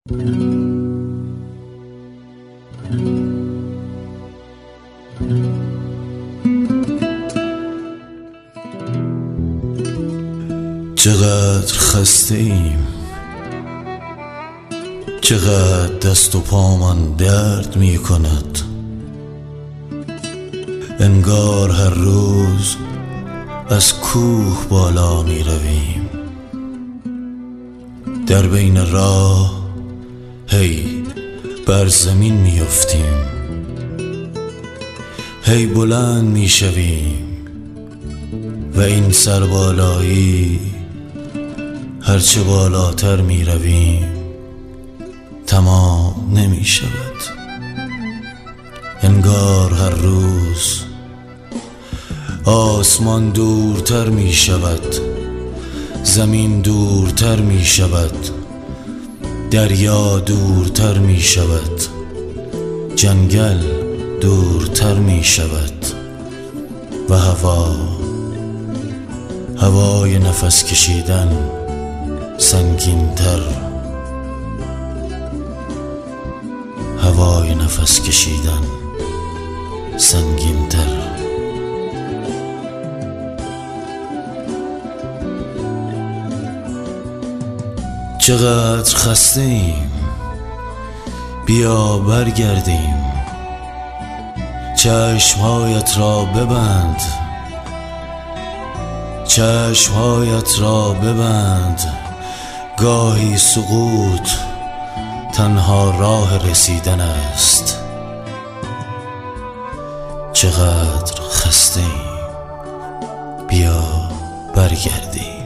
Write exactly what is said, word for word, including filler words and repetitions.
چقدر خسته ایم، چقدر دست و پامان درد می کند. انگار هر روز از کوه بالا می رویم، در بین راه هی بر زمین می افتیم، هی بلند می شویم و این سربالایی هرچه بالاتر می رویم تمام نمی شود. انگار هر روز آسمان دورتر می شود، زمین دورتر می شود، دریا دورتر می شود، جنگل دورتر می شود و هوا هوای نفس کشیدن سنگین‌تر، هوای نفس کشیدن سنگین‌تر. چقدر خسته ایم، بیا برگردیم، چشمهایت را ببند، چشمهایت را ببند. گاهی سقوط تنها راه رسیدن است. چقدر خسته ایم، بیا برگردیم.